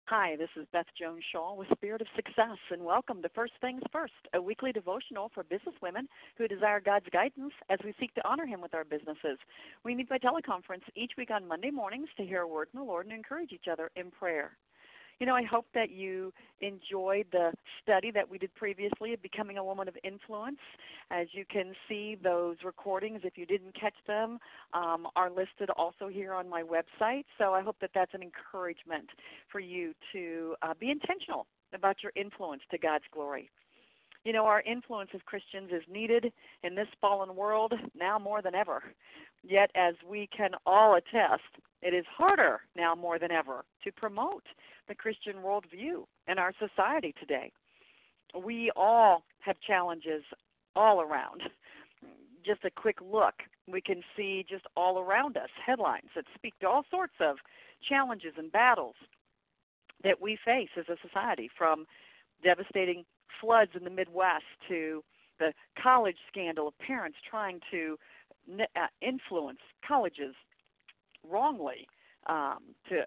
Hi, this is Beth Jones Shaw with Spirit of Success, and welcome to First Things First, a weekly devotional for business women who desire God's guidance as we seek to honor Him with our businesses. We meet by teleconference each week on Monday mornings to hear a word from the Lord and encourage each other in prayer. I hope that you enjoyed the study that we did previously of Becoming a Woman of Influence. As you can see, those recordings, if you didn't catch them, are listed also here on my website. So I hope that that's an encouragement for you to be intentional about your influence to God's glory. Our influence as Christians is needed in this fallen world now more than ever. Yet, as we can all attest, it is harder now more than ever to promote the Christian worldview in our society today. We all have challenges all around. Just a quick look, we can see just all around us headlines that speak to all sorts of challenges and battles that we face as a society, from devastating floods in the Midwest to the college scandal of parents trying to influence colleges wrongly to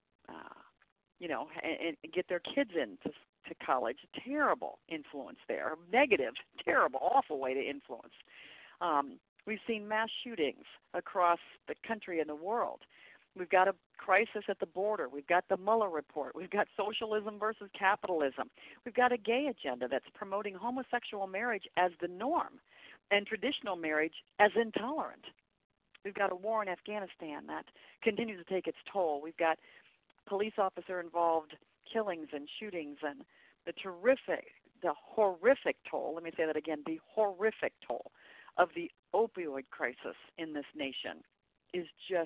and get their kids into college. Terrible influence there. Negative, terrible, awful way to influence. We've seen mass shootings across the country and the world. We've got a crisis at the border. We've got the Mueller report. We've got socialism versus capitalism. We've got a gay agenda that's promoting homosexual marriage as the norm and traditional marriage as intolerant. We've got a war in Afghanistan that continues to take its toll. We've got police officer-involved killings and shootings, and the horrific toll, let me say that again, the horrific toll of the opioid crisis in this nation is just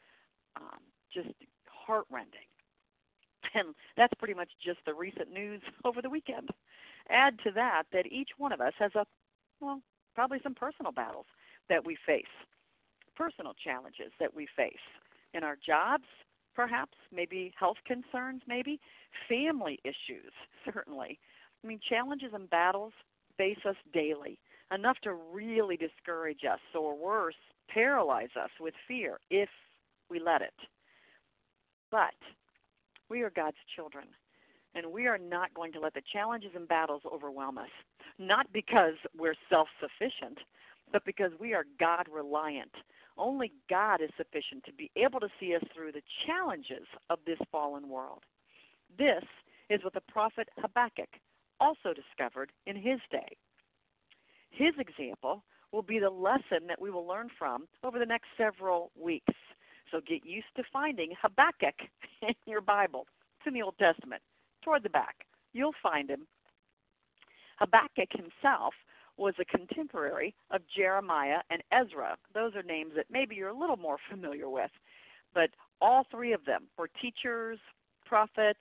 heart-rending. And that's pretty much just the recent news over the weekend. Add to that each one of us has probably some personal battles that we face, personal challenges that we face in our jobs, perhaps, maybe health concerns, maybe family issues, certainly. Challenges and battles face us daily, enough to really discourage us, or worse, paralyze us with fear if we let it. But we are God's children, and we are not going to let the challenges and battles overwhelm us, not because we're self-sufficient, but because we are God-reliant. Only God is sufficient to be able to see us through the challenges of this fallen world. This is what the prophet Habakkuk also discovered in his day. His example will be the lesson that we will learn from over the next several weeks. So get used to finding Habakkuk in your Bible. It's in the Old Testament. Toward the back, you'll find him. Habakkuk himself was a contemporary of Jeremiah and Ezra. Those are names that maybe you're a little more familiar with. But all three of them were teachers, prophets,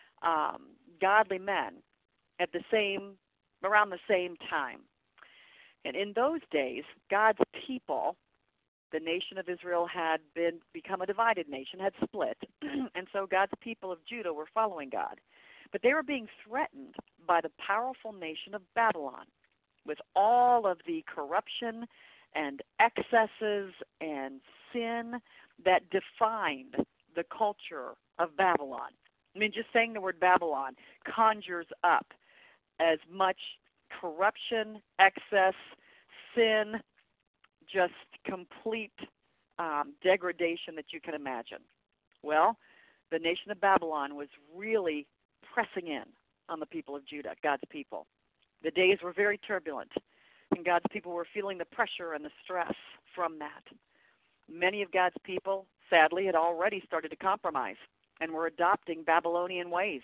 godly men around the same time. And in those days, God's people, the nation of Israel had become a divided nation, had split, and so God's people of Judah were following God. But they were being threatened by the powerful nation of Babylon, with all of the corruption and excesses and sin that defined the culture of Babylon. Just saying the word Babylon conjures up as much corruption, excess, sin, just complete degradation that you can imagine. Well, the nation of Babylon was really pressing in on the people of Judah, God's people. The days were very turbulent, and God's people were feeling the pressure and the stress from that. Many of God's people, sadly, had already started to compromise and were adopting Babylonian ways.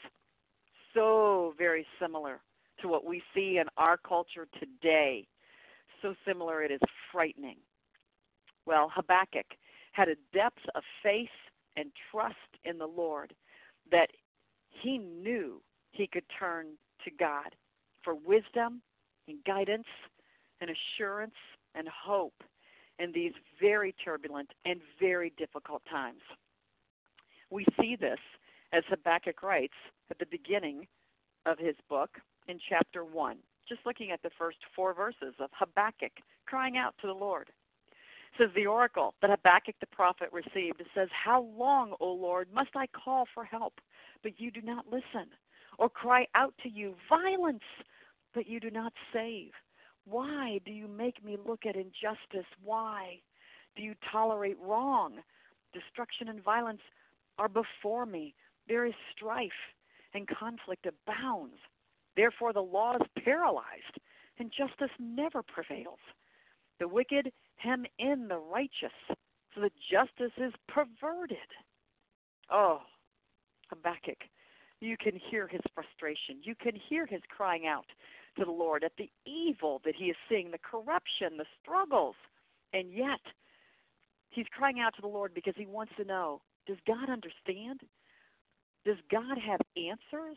So very similar to what we see in our culture today. So similar it is frightening. Well, Habakkuk had a depth of faith and trust in the Lord that he knew he could turn to God for wisdom and guidance and assurance and hope in these very turbulent and very difficult times. We see this as Habakkuk writes at the beginning of his book in chapter 1, just looking at the first 4 verses of Habakkuk crying out to the Lord. Says the oracle that Habakkuk the prophet received. It says, how long, O Lord, must I call for help, but you do not listen, or cry out to you, violence, but you do not save? Why do you make me look at injustice? Why do you tolerate wrong? Destruction and violence are before me. There is strife, and conflict abounds. Therefore the law is paralyzed, and justice never prevails. The wicked hem in the righteous, so that justice is perverted. Oh, Habakkuk, you can hear his frustration. You can hear his crying out to the Lord at the evil that he is seeing, the corruption, the struggles. And yet, he's crying out to the Lord because he wants to know, does God understand? Does God have answers?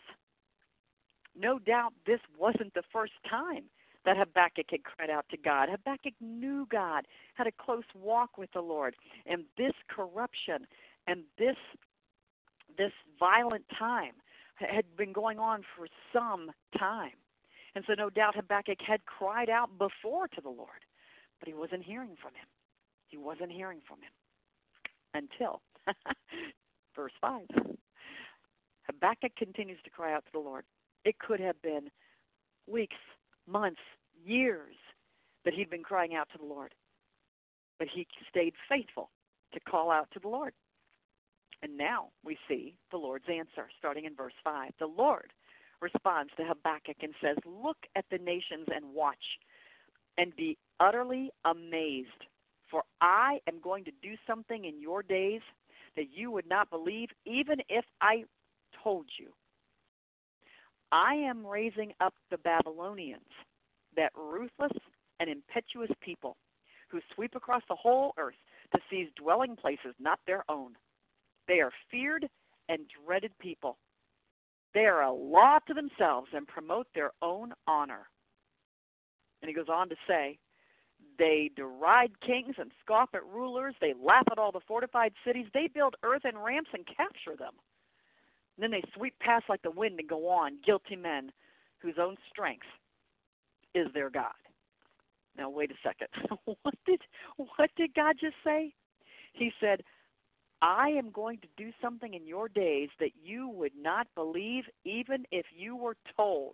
No doubt this wasn't the first time that Habakkuk had cried out to God. Habakkuk knew God, had a close walk with the Lord. And this corruption and this violent time had been going on for some time. And so no doubt Habakkuk had cried out before to the Lord, but he wasn't hearing from him. He wasn't hearing from him until verse 5. Habakkuk continues to cry out to the Lord. It could have been weeks, months, years that he'd been crying out to the Lord. But he stayed faithful to call out to the Lord. And now we see the Lord's answer, starting in verse 5. The Lord responds to Habakkuk and says, look at the nations and watch, and be utterly amazed. For I am going to do something in your days that you would not believe, even if I told you. I am raising up the Babylonians, that ruthless and impetuous people who sweep across the whole earth to seize dwelling places not their own. They are feared and dreaded people. They are a law to themselves and promote their own honor. And he goes on to say, they deride kings and scoff at rulers. They laugh at all the fortified cities. They build earthen ramps and capture them. And then they sweep past like the wind and go on, guilty men whose own strength is their God. Now, wait a second. What did God just say? He said, I am going to do something in your days that you would not believe even if you were told.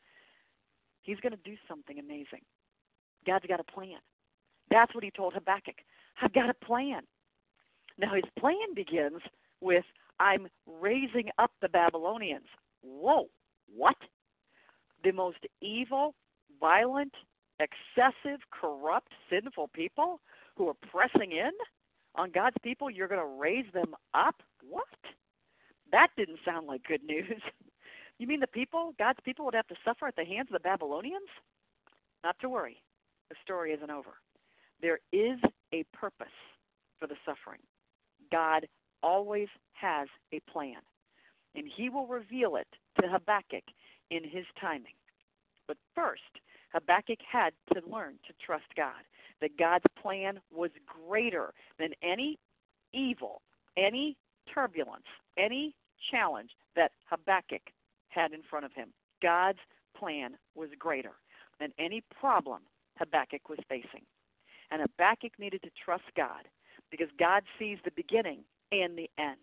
He's going to do something amazing. God's got a plan. That's what he told Habakkuk. I've got a plan. Now, his plan begins with, I'm raising up the Babylonians. Whoa, what? The most evil, violent, excessive, corrupt, sinful people who are pressing in on God's people, you're going to raise them up? What? That didn't sound like good news. You mean the people, God's people, would have to suffer at the hands of the Babylonians? Not to worry. The story isn't over. There is a purpose for the suffering. God always has a plan, and he will reveal it to Habakkuk in his timing. But first, Habakkuk had to learn to trust God, that God's plan was greater than any evil, any turbulence, any challenge that Habakkuk had in front of him. God's plan was greater than any problem Habakkuk was facing. And Habakkuk needed to trust God because God sees the beginning and the end.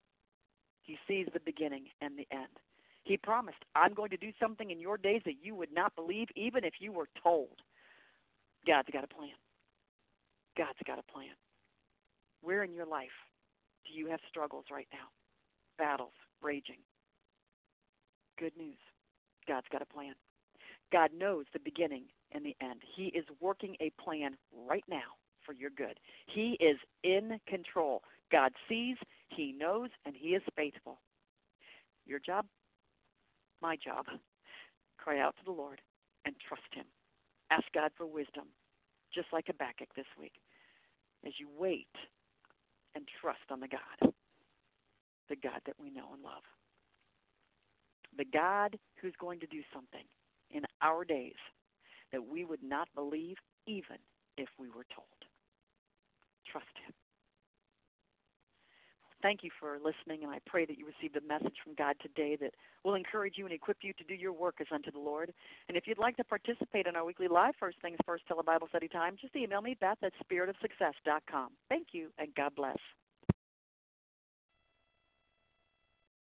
He sees the beginning and the end. He promised, I'm going to do something in your days that you would not believe even if you were told. God's got a plan. God's got a plan. Where in your life do you have struggles right now? Battles raging. Good news. God's got a plan. God knows the beginning and the end. He is working a plan right now for your good. He is in control. God sees, he knows, and he is faithful. Your job? My job. Cry out to the Lord and trust him. Ask God for wisdom, just like Habakkuk this week, as you wait and trust on the God that we know and love. The God who's going to do something in our days that we would not believe even if we were told. Trust him. thank you for listening, and I pray that you received a message from God today that will encourage you and equip you to do your work as unto the Lord. And if you'd like to participate in our weekly live First Things First Telebible Study Time, just email me, Beth at spiritofsuccess.com. Thank you, and God bless.